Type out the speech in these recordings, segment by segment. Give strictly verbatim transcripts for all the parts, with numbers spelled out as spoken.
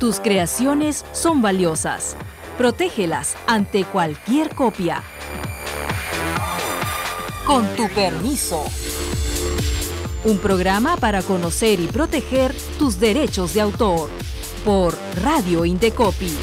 Tus creaciones son valiosas. Protégelas ante cualquier copia. Con tu permiso. Un programa para conocer y proteger tus derechos de autor. Por Radio Indecopi.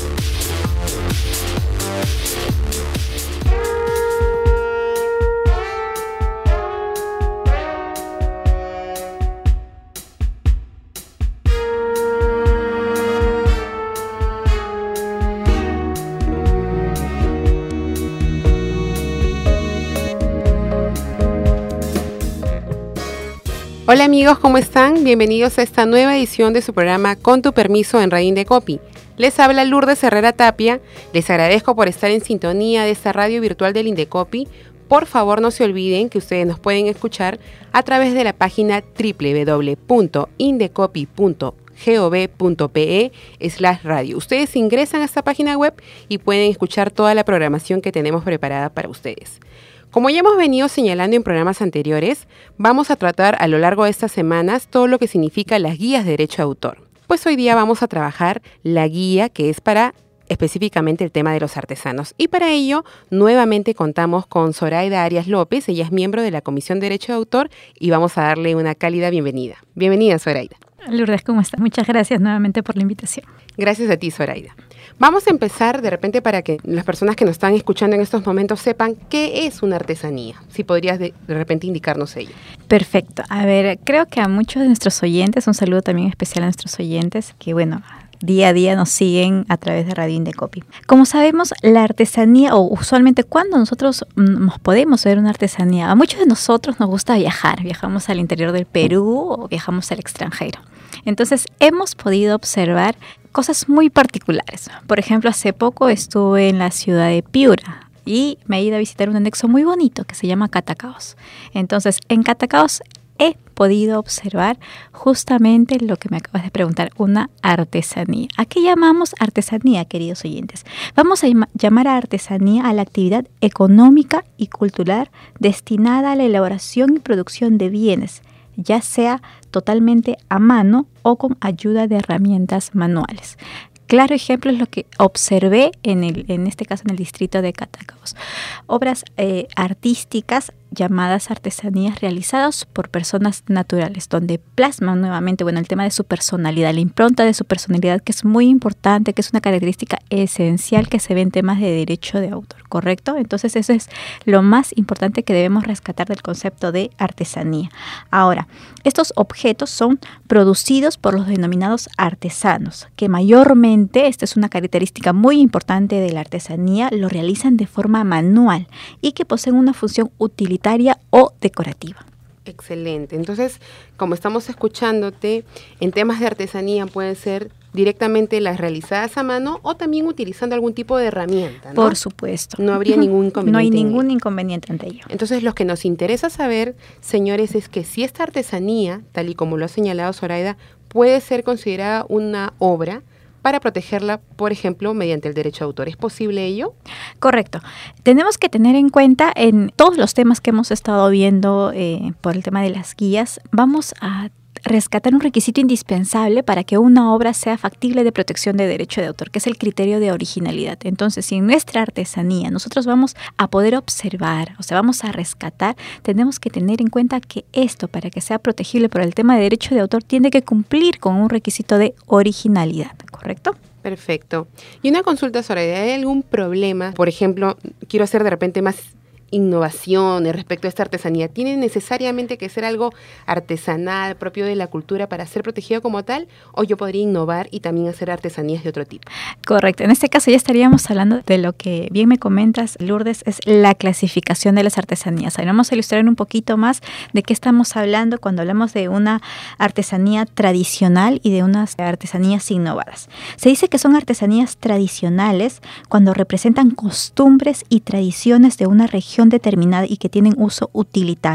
Hola amigos, ¿cómo están? Bienvenidos a esta nueva edición de su programa Con tu permiso en Radio Indecopi. Les habla Lourdes Herrera Tapia. Les agradezco por estar en sintonía de esta radio virtual del Indecopi. Por favor, no se olviden que ustedes nos pueden escuchar a través de la página doble u doble u doble u punto indecopi punto gov punto pe slash radio. Ustedes ingresan a esta página web y pueden escuchar toda la programación que tenemos preparada para ustedes. Como ya hemos venido señalando en programas anteriores, vamos a tratar a lo largo de estas semanas todo lo que significa las guías de derecho de autor. Pues hoy día vamos a trabajar la guía que es para específicamente el tema de los artesanos. Y para ello, nuevamente contamos con Zoraida Arias López. Ella es miembro de la Comisión de Derecho de Autor y vamos a darle una cálida bienvenida. Bienvenida, Zoraida. Lourdes, ¿cómo estás? Muchas gracias nuevamente por la invitación. Gracias a ti, Zoraida. Vamos a empezar de repente para que las personas que nos están escuchando en estos momentos sepan qué es una artesanía. Si podrías de, de repente indicarnos ello. Perfecto. A ver, creo que a muchos de nuestros oyentes, un saludo también especial a nuestros oyentes, que bueno, día a día nos siguen a través de Radio Indecopi. Como sabemos, la artesanía, o usualmente cuando nosotros nos podemos ver una artesanía, a muchos de nosotros nos gusta viajar. Viajamos al interior del Perú o viajamos al extranjero. Entonces, hemos podido observar cosas muy particulares. Por ejemplo, hace poco estuve en la ciudad de Piura y me he ido a visitar un anexo muy bonito que se llama Catacaos. Entonces, en Catacaos he podido observar justamente lo que me acabas de preguntar, una artesanía. ¿A qué llamamos artesanía, queridos oyentes? Vamos a llamar a artesanía a la actividad económica y cultural destinada a la elaboración y producción de bienes, ya sea totalmente a mano o con ayuda de herramientas manuales. Claro ejemplo es lo que observé en, el, en este caso en el distrito de Catacaos. Obras eh, artísticas llamadas artesanías realizadas por personas naturales, donde plasman nuevamente, bueno, el tema de su personalidad, la impronta de su personalidad, que es muy importante, que es una característica esencial que se ve en temas de derecho de autor, ¿correcto? Entonces eso es lo más importante que debemos rescatar del concepto de artesanía. Ahora, estos objetos son producidos por los denominados artesanos, que mayormente, esta es una característica muy importante de la artesanía, lo realizan de forma manual y que poseen una función utilitaria o decorativa. Excelente. Entonces, como estamos escuchándote, en temas de artesanía pueden ser directamente las realizadas a mano o también utilizando algún tipo de herramienta, ¿no? Por supuesto. No habría ningún inconveniente. No hay ningún inconveniente ante ello. Entonces, lo que nos interesa saber, señores, es que si esta artesanía, tal y como lo ha señalado Zoraida, puede ser considerada una obra para protegerla, por ejemplo, mediante el derecho de autor. ¿Es posible ello? Correcto. Tenemos que tener en cuenta en todos los temas que hemos estado viendo eh, por el tema de las guías, vamos a rescatar un requisito indispensable para que una obra sea factible de protección de derecho de autor, que es el criterio de originalidad. Entonces, si en nuestra artesanía nosotros vamos a poder observar, o sea, vamos a rescatar, tenemos que tener en cuenta que esto, para que sea protegible por el tema de derecho de autor, tiene que cumplir con un requisito de originalidad, ¿correcto? Perfecto. Y una consulta, Zoraida, ¿hay algún problema? Por ejemplo, quiero hacer de repente más innovaciones respecto a esta artesanía. ¿Tiene necesariamente que ser algo artesanal, propio de la cultura para ser protegido como tal? ¿O yo podría innovar y también hacer artesanías de otro tipo? Correcto. En este caso ya estaríamos hablando de lo que bien me comentas, Lourdes, es la clasificación de las artesanías. Ahora vamos a ilustrar un poquito más de qué estamos hablando cuando hablamos de una artesanía tradicional y de unas artesanías innovadas. Se dice que son artesanías tradicionales cuando representan costumbres y tradiciones de una región determinada y que tienen uso utilitario,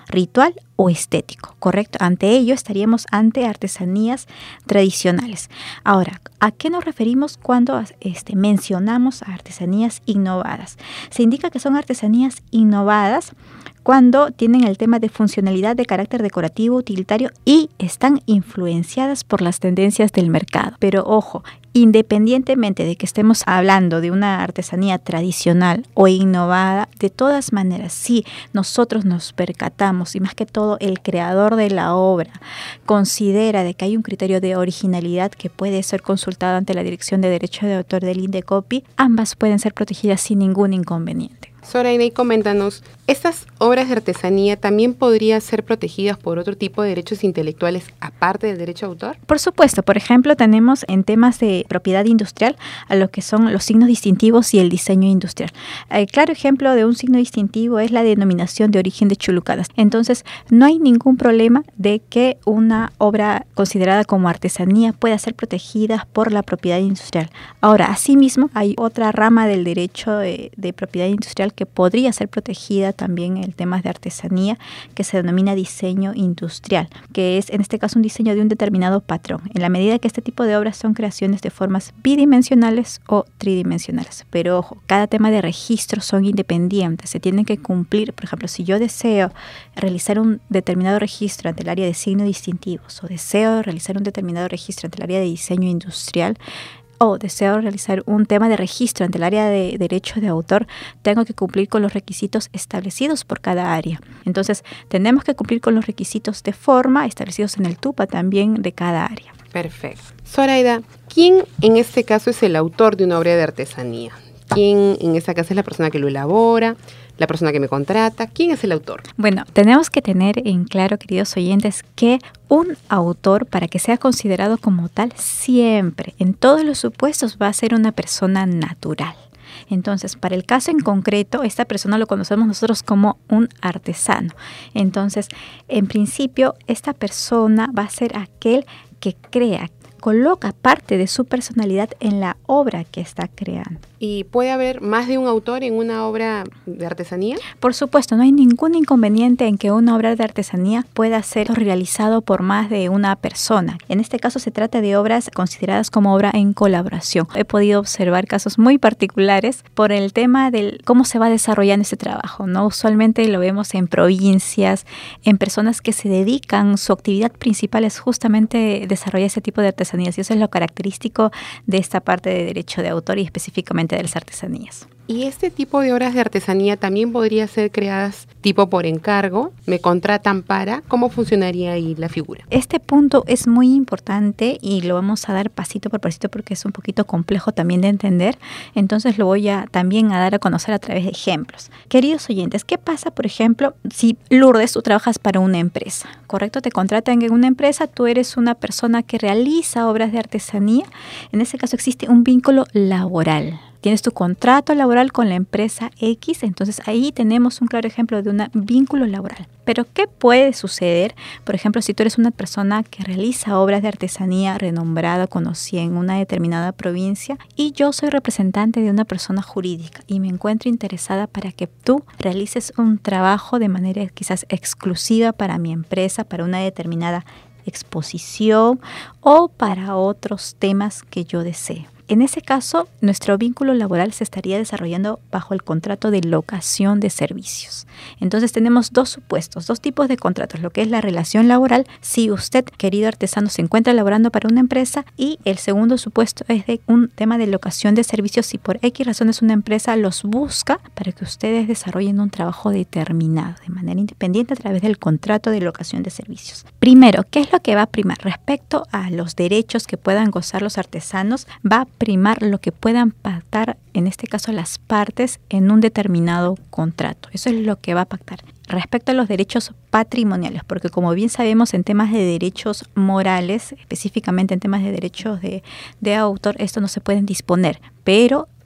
ritual o estético, ¿correcto? Ante ello estaríamos ante artesanías tradicionales. Ahora, ¿a qué nos referimos cuando este, mencionamos artesanías innovadas? Se indica que son artesanías innovadas cuando tienen el tema de funcionalidad de carácter decorativo, utilitario y están influenciadas por las tendencias del mercado. Pero ojo, independientemente de que estemos hablando de una artesanía tradicional o innovada, de todas maneras, si nosotros nos percatamos y más que todo el creador de la obra considera de que hay un criterio de originalidad que puede ser consultado ante la Dirección de Derecho de Autor del INDECOPI, ambas pueden ser protegidas sin ningún inconveniente. Zoraida, y coméntanos, ¿estas obras de artesanía también podrían ser protegidas por otro tipo de derechos intelectuales aparte del derecho de autor? Por supuesto, por ejemplo, tenemos en temas de propiedad industrial a lo que son los signos distintivos y el diseño industrial. El claro ejemplo de un signo distintivo es la denominación de origen de Chulucadas. Entonces, no hay ningún problema de que una obra considerada como artesanía pueda ser protegida por la propiedad industrial. Ahora, asimismo, hay otra rama del derecho de, de propiedad industrial que podría ser protegida también en temas de artesanía, que se denomina diseño industrial, que es en este caso un diseño de un determinado patrón, en la medida que este tipo de obras son creaciones de formas bidimensionales o tridimensionales. Pero ojo, cada tema de registro son independientes, se tienen que cumplir. Por ejemplo, si yo deseo realizar un determinado registro ante el área de signos distintivos o deseo realizar un determinado registro ante el área de diseño industrial, o deseo realizar un tema de registro ante el área de derecho de autor, tengo que cumplir con los requisitos establecidos por cada área. Entonces, tenemos que cumplir con los requisitos de forma establecidos en el TUPA también de cada área. Perfecto. Zoraida, ¿quién en este caso es el autor de una obra de artesanía? ¿Quién en esta caso es la persona que lo elabora? ¿La persona que me contrata? ¿Quién es el autor? Bueno, tenemos que tener en claro, queridos oyentes, que un autor, para que sea considerado como tal, siempre, en todos los supuestos, va a ser una persona natural. Entonces, para el caso en concreto, esta persona lo conocemos nosotros como un artesano. Entonces, en principio, esta persona va a ser aquel que crea, coloca parte de su personalidad en la obra que está creando. ¿Y puede haber más de un autor en una obra de artesanía? Por supuesto, no hay ningún inconveniente en que una obra de artesanía pueda ser realizado por más de una persona. En este caso se trata de obras consideradas como obra en colaboración. He podido observar casos muy particulares por el tema de cómo se va desarrollando este trabajo, ¿no? Usualmente lo vemos en provincias, en personas que se dedican, su actividad principal es justamente desarrollar ese tipo de artesanías, y eso es lo característico de esta parte de derecho de autor y específicamente de las artesanías. ¿Y este tipo de obras de artesanía también podría ser creadas tipo por encargo? ¿Me contratan para? ¿Cómo funcionaría ahí la figura? Este punto es muy importante y lo vamos a dar pasito por pasito porque es un poquito complejo también de entender. Entonces lo voy a también a dar a conocer a través de ejemplos. Queridos oyentes, ¿qué pasa, por ejemplo, si Lourdes, tú trabajas para una empresa? ¿Correcto? Te contratan en una empresa, tú eres una persona que realiza obras de artesanía. En ese caso existe un vínculo laboral. Tienes tu contrato laboral con la empresa X, entonces ahí tenemos un claro ejemplo de un vínculo laboral. Pero ¿qué puede suceder? Por ejemplo, si tú eres una persona que realiza obras de artesanía renombrada, conocida en una determinada provincia, y yo soy representante de una persona jurídica y me encuentro interesada para que tú realices un trabajo de manera quizás exclusiva para mi empresa, para una determinada exposición o para otros temas que yo desee. En ese caso, nuestro vínculo laboral se estaría desarrollando bajo el contrato de locación de servicios. Entonces tenemos dos supuestos, dos tipos de contratos, lo que es la relación laboral, si usted, querido artesano, se encuentra laborando para una empresa, y el segundo supuesto es de un tema de locación de servicios, si por X razones una empresa los busca para que ustedes desarrollen un trabajo determinado de manera independiente a través del contrato de locación de servicios. Primero, ¿qué es lo que va a primar? Respecto a los derechos que puedan gozar los artesanos, va a primar lo que puedan pactar, en este caso las partes, en un determinado contrato. Eso es lo que va a pactar. Respecto a los derechos patrimoniales, porque como bien sabemos en temas de derechos morales, específicamente en temas de derechos de, de autor, esto no se pueden disponer, pero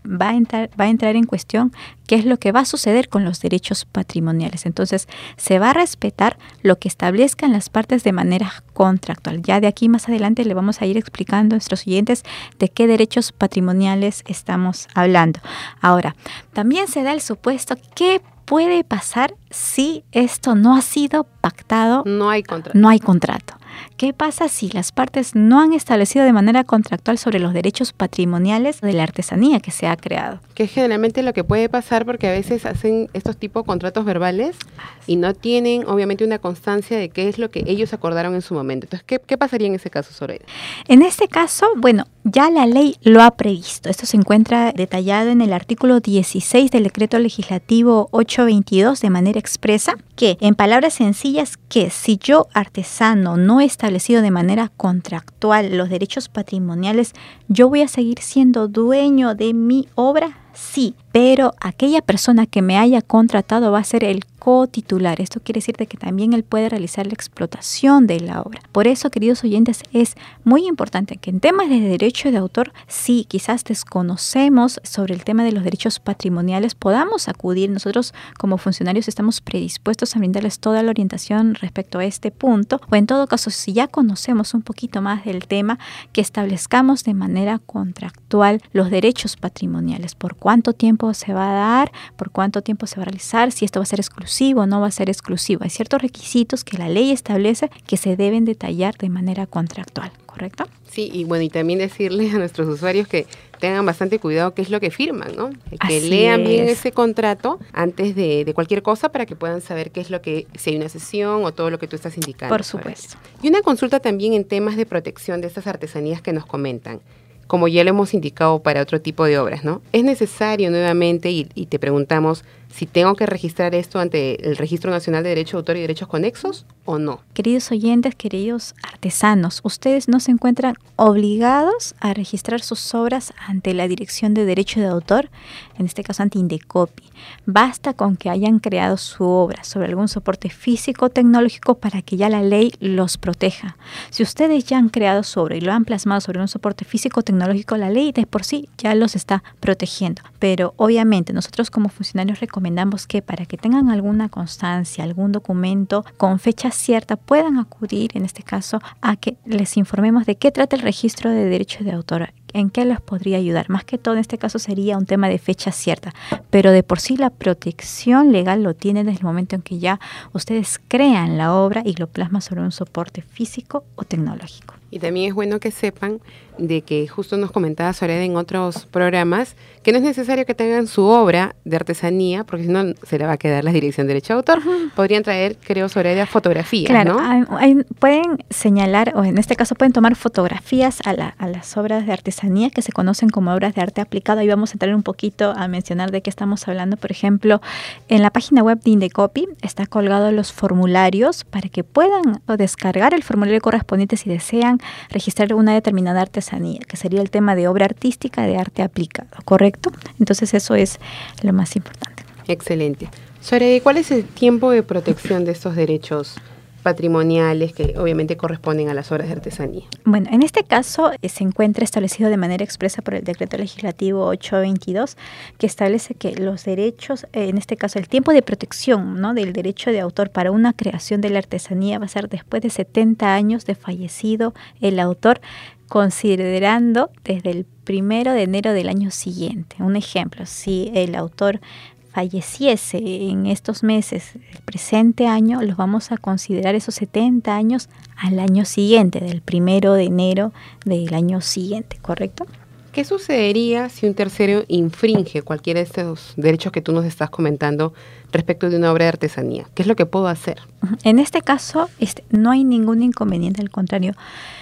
va a entrar, va a entrar en cuestión qué es lo que va a suceder con los derechos patrimoniales. Entonces, se va a respetar lo que establezcan las partes de manera contractual. Ya de aquí más adelante le vamos a ir explicando a nuestros oyentes de qué derechos patrimoniales estamos hablando. Ahora, también se da el supuesto que puede pasar si esto no ha sido pactado. No hay contrato. No hay contrato. ¿Qué pasa si las partes no han establecido de manera contractual sobre los derechos patrimoniales de la artesanía que se ha creado? Que es generalmente lo que puede pasar, porque a veces hacen estos tipos de contratos verbales y no tienen obviamente una constancia de qué es lo que ellos acordaron en su momento. Entonces, ¿qué, qué pasaría en ese caso, Zoraida? En este caso, bueno, ya la ley lo ha previsto. Esto se encuentra detallado en el artículo dieciséis del Decreto Legislativo ochocientos veintidós de manera expresa, que en palabras sencillas, que si yo, artesano, no he establecido de manera contractual los derechos patrimoniales, yo voy a seguir siendo dueño de mi obra. Sí, pero aquella persona que me haya contratado va a ser el cotitular. Esto quiere decir de que también él puede realizar la explotación de la obra. Por eso, queridos oyentes, es muy importante que en temas de derecho de autor, si quizás desconocemos sobre el tema de los derechos patrimoniales, podamos acudir. Nosotros como funcionarios estamos predispuestos a brindarles toda la orientación respecto a este punto, o en todo caso, si ya conocemos un poquito más del tema, que establezcamos de manera contractual los derechos patrimoniales. ¿Por cuánto tiempo se va a dar? ¿Por cuánto tiempo se va a realizar? Si esto va a ser exclusivo o no va a ser exclusivo. Hay ciertos requisitos que la ley establece que se deben detallar de manera contractual, ¿correcto? Sí, y bueno, y también decirles a nuestros usuarios que tengan bastante cuidado qué es lo que firman, ¿no? Que Así lean bien es. ese contrato antes de, de cualquier cosa para que puedan saber qué es lo que, si hay una sesión o todo lo que tú estás indicando. Por supuesto. Y una consulta también en temas de protección de estas artesanías que nos comentan, como ya lo hemos indicado para otro tipo de obras, ¿no? Es necesario nuevamente, y, y te preguntamos, si tengo que registrar esto ante el Registro Nacional de Derecho de Autor y Derechos Conexos o no. Queridos oyentes, queridos artesanos, ustedes no se encuentran obligados a registrar sus obras ante la Dirección de Derecho de Autor, en este caso ante Indecopi. Basta con que hayan creado su obra sobre algún soporte físico o tecnológico para que ya la ley los proteja. Si ustedes ya han creado su obra y lo han plasmado sobre un soporte físico o tecnológico, la ley de por sí ya los está protegiendo. Pero obviamente nosotros como funcionarios recomendamos Recomendamos que para que tengan alguna constancia, algún documento con fecha cierta, puedan acudir, en este caso, a que les informemos de qué trata el registro de derechos de autor, en qué les podría ayudar. Más que todo, en este caso, sería un tema de fecha cierta, pero de por sí la protección legal lo tienen desde el momento en que ya ustedes crean la obra y lo plasman sobre un soporte físico o tecnológico. Y también es bueno que sepan de que justo nos comentaba Zoraida en otros programas que no es necesario que tengan su obra de artesanía, porque si no se le va a quedar la dirección de derecho de autor. Uh-huh. Podrían traer, creo, Zoraida, fotografías, claro, ¿no? Hay, hay, pueden señalar, o en este caso pueden tomar fotografías a, la, a las obras de artesanía que se conocen como obras de arte aplicado. Ahí vamos a entrar un poquito a mencionar de qué estamos hablando. Por ejemplo, en la página web de Indecopi está colgado los formularios para que puedan descargar el formulario correspondiente si desean registrar una determinada artesanía, que sería el tema de obra artística de arte aplicado, ¿correcto? Entonces eso es lo más importante. Excelente. Zoraida, ¿cuál es el tiempo de protección de estos derechos patrimoniales que obviamente corresponden a las obras de artesanía? Bueno, en este caso eh, se encuentra establecido de manera expresa por el Decreto Legislativo ochocientos veintidós, que establece que los derechos, eh, en este caso el tiempo de protección, ¿no?, del derecho de autor para una creación de la artesanía va a ser después de setenta años de fallecido el autor, considerando desde el primero de enero del año siguiente. Un ejemplo, si el autor falleciese en estos meses del presente año, los vamos a considerar esos setenta años al año siguiente, del primero de enero del año siguiente, ¿correcto? ¿Qué sucedería si un tercero infringe cualquiera de estos derechos que tú nos estás comentando respecto de una obra de artesanía? ¿Qué es lo que puedo hacer? En este caso, este, no hay ningún inconveniente, al contrario,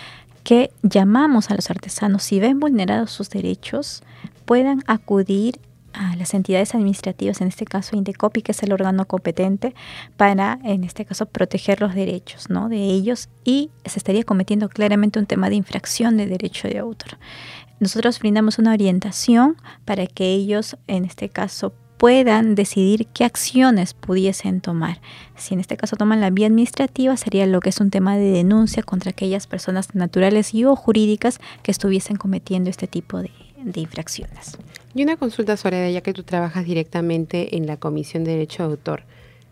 que llamamos a los artesanos, si ven vulnerados sus derechos, puedan acudir a las entidades administrativas, en este caso Indecopi, que es el órgano competente para, en este caso, proteger los derechos, ¿no?, de ellos, y se estaría cometiendo claramente un tema de infracción de derecho de autor. Nosotros brindamos una orientación para que ellos, en este caso, puedan decidir qué acciones pudiesen tomar. Si en este caso toman la vía administrativa, sería lo que es un tema de denuncia contra aquellas personas naturales y o jurídicas que estuviesen cometiendo este tipo de de infracciones. Y una consulta, Soraya, ya que tú trabajas directamente en la Comisión de Derecho de Autor.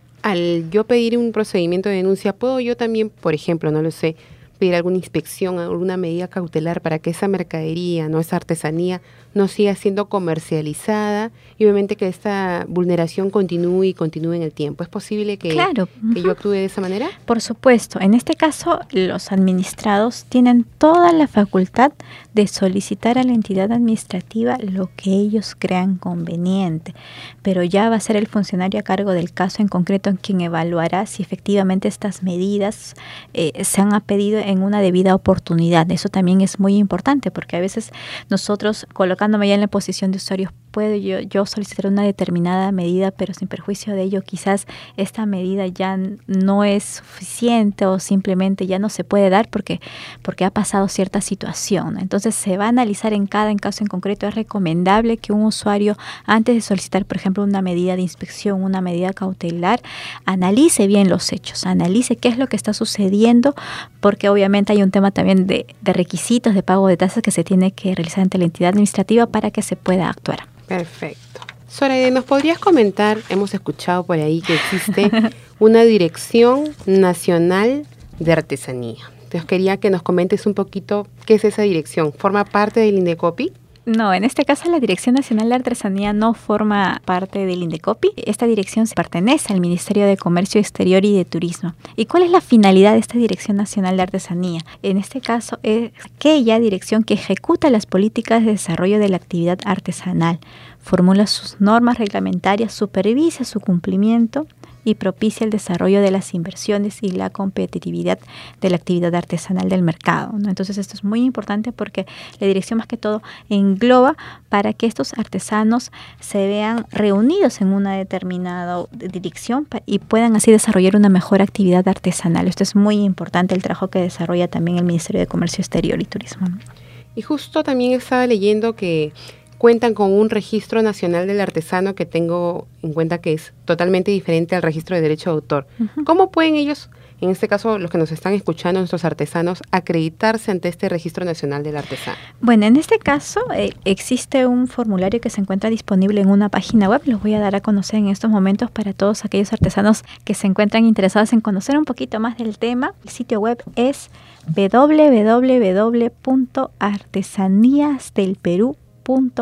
Al yo pedir un procedimiento de denuncia, ¿puedo yo también, por ejemplo, no lo sé, pedir alguna inspección, alguna medida cautelar para que esa mercadería, no esa artesanía, no siga siendo comercializada y obviamente que esta vulneración continúe y continúe en el tiempo? ¿Es posible que, claro. que yo actúe de esa manera? Por supuesto. En este caso, los administrados tienen toda la facultad de solicitar a la entidad administrativa lo que ellos crean conveniente, pero ya va a ser el funcionario a cargo del caso en concreto quien evaluará si efectivamente estas medidas eh, se han pedido en una debida oportunidad. Eso también es muy importante, porque a veces nosotros, colocándome ya en la posición de usuarios, puedo yo, yo solicitar una determinada medida, pero sin perjuicio de ello, quizás esta medida ya no es suficiente o simplemente ya no se puede dar porque, porque ha pasado cierta situación. Entonces se va a analizar en cada en caso en concreto. Es recomendable que un usuario, antes de solicitar, por ejemplo, una medida de inspección, una medida cautelar, analice bien los hechos, analice qué es lo que está sucediendo, porque obviamente hay un tema también de, de requisitos de pago de tasas que se tiene que realizar ante la entidad administrativa para que se pueda actuar. Perfecto. Soraya, ¿nos podrías comentar? Hemos escuchado por ahí que existe una Dirección Nacional de Artesanía. Entonces quería que nos comentes un poquito qué es esa dirección. ¿Forma parte del INDECOPI? No, en este caso la Dirección Nacional de Artesanía no forma parte del INDECOPI. Esta dirección pertenece al Ministerio de Comercio Exterior y de Turismo. ¿Y cuál es la finalidad de esta Dirección Nacional de Artesanía? En este caso es aquella dirección que ejecuta las políticas de desarrollo de la actividad artesanal, formula sus normas reglamentarias, supervisa su cumplimiento y propicia el desarrollo de las inversiones y la competitividad de la actividad artesanal del mercado, ¿no? Entonces esto es muy importante porque la dirección más que todo engloba para que estos artesanos se vean reunidos en una determinada dirección y puedan así desarrollar una mejor actividad artesanal. Esto es muy importante, el trabajo que desarrolla también el Ministerio de Comercio Exterior y Turismo, ¿no? Y justo también estaba leyendo que cuentan con un registro nacional del artesano que tengo en cuenta que es totalmente diferente al registro de derecho de autor. Uh-huh. ¿Cómo pueden ellos, en este caso los que nos están escuchando, nuestros artesanos, acreditarse ante este registro nacional del artesano? Bueno, en este caso eh, existe un formulario que se encuentra disponible en una página web. Los voy a dar a conocer en estos momentos para todos aquellos artesanos que se encuentran interesados en conocer un poquito más del tema. El sitio web es doble u doble u doble u punto artesanías del perú punto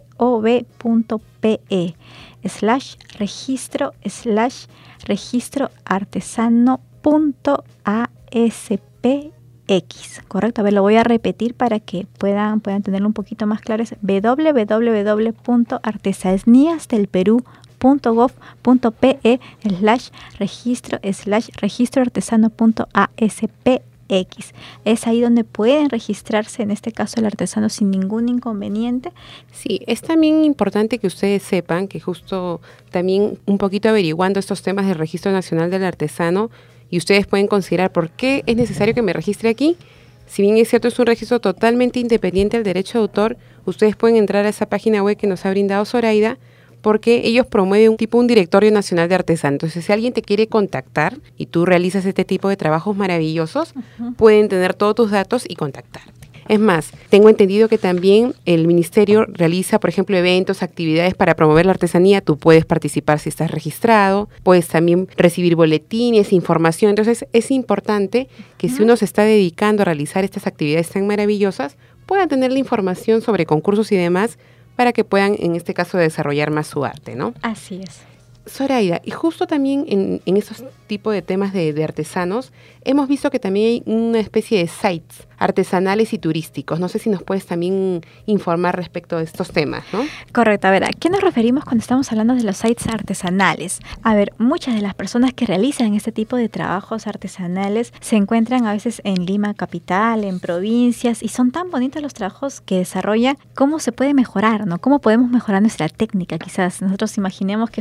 gov punto pe slash registro slash registro artesano punto aspx. Correcto, a ver, lo voy a repetir para que puedan, puedan tenerlo un poquito más claro. Es doble u doble u doble u punto artesanías del perú punto gov punto pe slash registro slash registro artesano punto aspx. X. Es ahí donde pueden registrarse, en este caso el artesano, sin ningún inconveniente. Sí, es también importante que ustedes sepan que justo también un poquito averiguando estos temas del Registro Nacional del Artesano, y ustedes pueden considerar por qué es necesario que me registre aquí. Si bien es cierto, es un registro totalmente independiente del derecho de autor, ustedes pueden entrar a esa página web que nos ha brindado Zoraida, porque ellos promueven un tipo un directorio nacional de artesanos. Entonces, si alguien te quiere contactar y tú realizas este tipo de trabajos maravillosos, uh-huh, pueden tener todos tus datos y contactarte. Es más, tengo entendido que también el ministerio realiza, por ejemplo, eventos, actividades para promover la artesanía. Tú puedes participar si estás registrado, puedes también recibir boletines, información. Entonces, es importante que uh-huh, si uno se está dedicando a realizar estas actividades tan maravillosas, pueda tener la información sobre concursos y demás, para que puedan, en este caso, desarrollar más su arte, ¿no? Así es. Zoraida, y justo también en, en esos tipos de temas de, de artesanos, hemos visto que también hay una especie de sites artesanales y turísticos. No sé si nos puedes también informar respecto de estos temas, ¿no? Correcto. A ver, ¿a qué nos referimos cuando estamos hablando de los sites artesanales? A ver, muchas de las personas que realizan este tipo de trabajos artesanales se encuentran a veces en Lima capital, en provincias, y son tan bonitos los trabajos que desarrollan. ¿Cómo se puede mejorar, no? ¿Cómo podemos mejorar nuestra técnica? Quizás nosotros imaginemos que fuéramos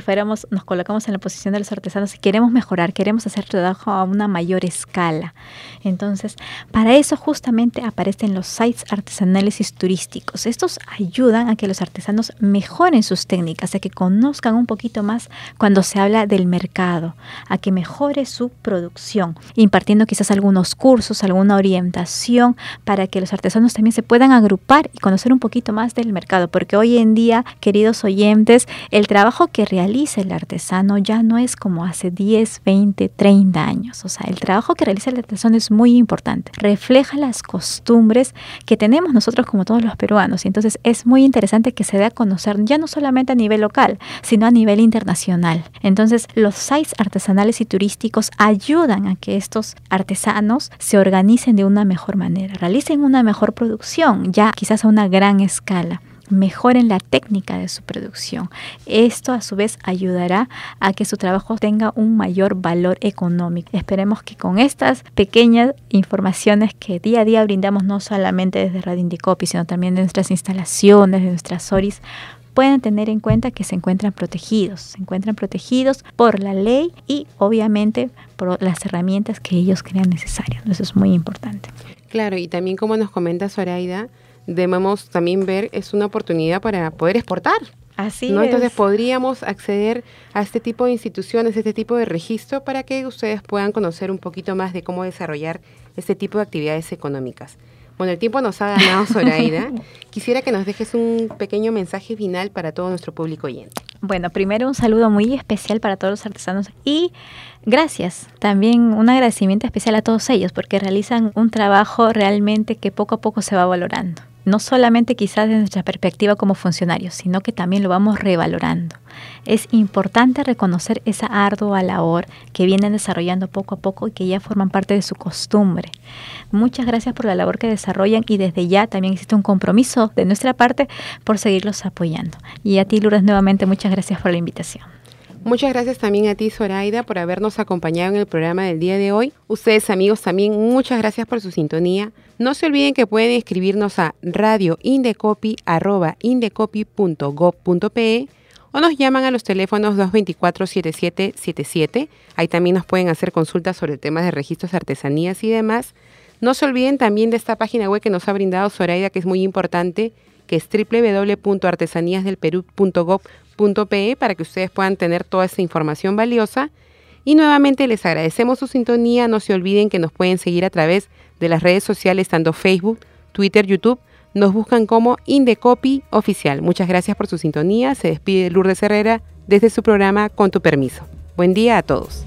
nos colocamos en la posición de los artesanos y queremos mejorar, queremos hacer trabajo a una mayor escala. Entonces, para eso justamente aparecen los sites artesanales y turísticos. Estos ayudan a que los artesanos mejoren sus técnicas, a que conozcan un poquito más cuando se habla del mercado, a que mejore su producción, impartiendo quizás algunos cursos, alguna orientación para que los artesanos también se puedan agrupar y conocer un poquito más del mercado, porque hoy en día, queridos oyentes, el trabajo que realiza el artesano ya no es como hace diez, veinte, treinta años. O sea, el trabajo que realiza el artesano es muy importante. Refleja las costumbres que tenemos nosotros como todos los peruanos. Y entonces es muy interesante que se dé a conocer ya no solamente a nivel local, sino a nivel internacional. Entonces, los sites artesanales y turísticos ayudan a que estos artesanos se organicen de una mejor manera, realicen una mejor producción, ya quizás a una gran escala, mejoren la técnica de su producción. Esto a su vez ayudará a que su trabajo tenga un mayor valor económico. Esperemos que con estas pequeñas informaciones que día a día brindamos, no solamente desde Radio Indecopi, sino también de nuestras instalaciones, de nuestras O R Is, pueden tener en cuenta que se encuentran protegidos, se encuentran protegidos por la ley y obviamente por las herramientas que ellos crean necesarias. Eso es muy importante. Claro, y también como nos comenta Zoraida, debemos también ver, es una oportunidad para poder exportar. Así ¿no? es. Entonces podríamos acceder a este tipo de instituciones, este tipo de registro, para que ustedes puedan conocer un poquito más de cómo desarrollar este tipo de actividades económicas. Bueno, el tiempo nos ha ganado, Zoraida. Quisiera que nos dejes un pequeño mensaje final para todo nuestro público oyente. Bueno, primero un saludo muy especial para todos los artesanos y gracias. También un agradecimiento especial a todos ellos porque realizan un trabajo realmente que poco a poco se va valorando. No solamente quizás desde nuestra perspectiva como funcionarios, sino que también lo vamos revalorando. Es importante reconocer esa ardua labor que vienen desarrollando poco a poco y que ya forman parte de su costumbre. Muchas gracias por la labor que desarrollan y desde ya también existe un compromiso de nuestra parte por seguirlos apoyando. Y a ti, Lourdes, nuevamente muchas gracias por la invitación. Muchas gracias también a ti, Zoraida, por habernos acompañado en el programa del día de hoy. Ustedes, amigos, también muchas gracias por su sintonía. No se olviden que pueden escribirnos a radioindecopi arroba indecopi punto gob punto pe o nos llaman a los teléfonos dos dos cuatro, siete siete siete siete. Ahí también nos pueden hacer consultas sobre temas de registros de artesanías y demás. No se olviden también de esta página web que nos ha brindado Zoraida, que es muy importante, que es doble u doble u doble u punto artesanías del perú punto gob punto pe, para que ustedes puedan tener toda esa información valiosa. Y nuevamente les agradecemos su sintonía. No se olviden que nos pueden seguir a través de las redes sociales, tanto Facebook, Twitter, YouTube. Nos buscan como Indecopi Oficial. Muchas gracias por su sintonía. Se despide Lourdes Herrera desde su programa Con tu permiso. Buen día a todos.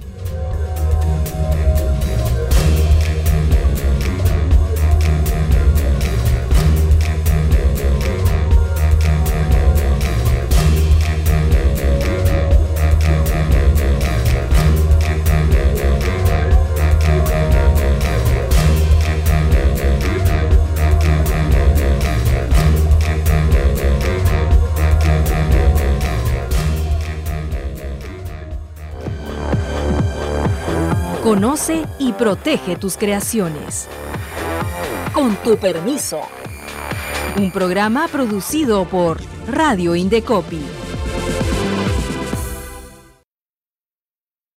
Conoce y protege tus creaciones. Con tu permiso. Un programa producido por Radio Indecopi.